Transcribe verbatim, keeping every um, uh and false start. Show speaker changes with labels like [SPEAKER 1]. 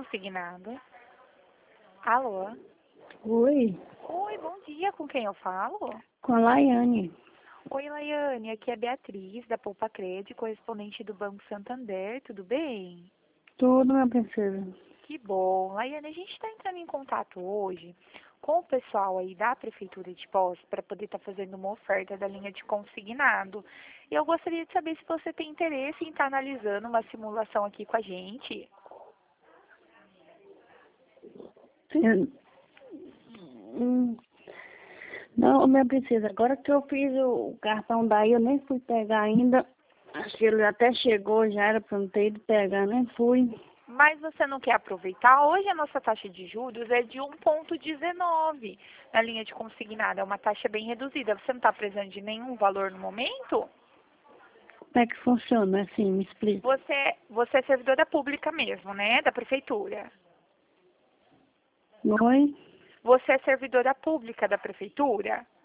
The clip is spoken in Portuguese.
[SPEAKER 1] consignado. Alô?
[SPEAKER 2] Oi,
[SPEAKER 1] Oi, bom dia. Com quem eu falo?
[SPEAKER 2] com a Laiane.
[SPEAKER 1] Oi, Laiane. Aqui é Beatriz, da Poupa Cred, correspondente do Banco Santander. Tudo bem?
[SPEAKER 2] Tudo, minha princesa.
[SPEAKER 1] Que bom. Laiane, a gente está entrando em contato hoje com o pessoal aí da Prefeitura de Poços para poder estar fazendo uma oferta da linha de consignado. E eu gostaria de saber se você tem interesse em estar analisando uma simulação aqui com a gente.
[SPEAKER 2] Eu- Hum, Não, minha princesa, agora que eu fiz o cartão daí, eu nem fui pegar ainda. Acho que ele até chegou, já era pra eu não ter ido pegar, nem fui.
[SPEAKER 1] Mas você não quer aproveitar? Hoje a nossa taxa de juros é de um vírgula dezenove na linha de consignado. É uma taxa bem reduzida. Você não está precisando de nenhum valor no momento?
[SPEAKER 2] Como é que funciona, assim, me explica.
[SPEAKER 1] Você, você é servidora pública mesmo, né? Da prefeitura.
[SPEAKER 2] Oi?
[SPEAKER 1] Você é servidora pública da prefeitura?